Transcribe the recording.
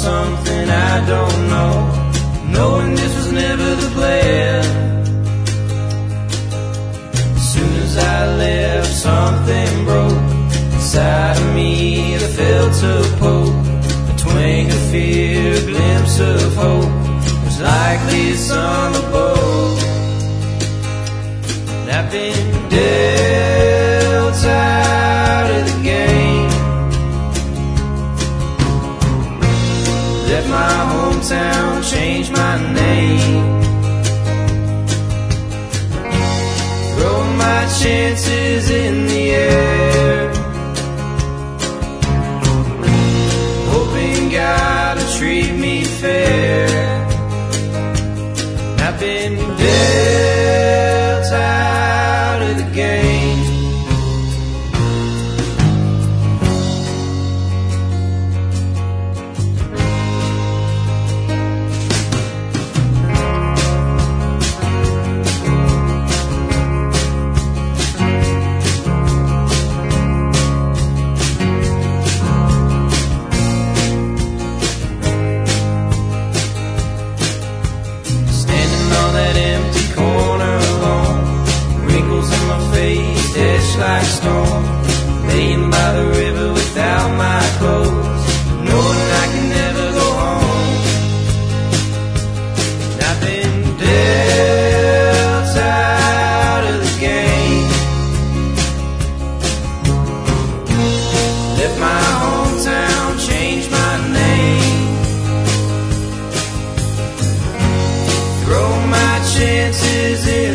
something I don't know, knowing this was never the plan. As soon as I left, something broke inside of me. I felt a poke, a twang of fear, a glimpse of hope. It was like this summer boat, and I've been dealt out of the game. Let my hometown change my name. Throw my chances in the air, hoping God will treat me fair. I've been dealt out of the game. Like stone, laying by the river without my clothes, knowing I can never go home. And I've been dealt out of the game. Let my hometown change my name. Throw my chances in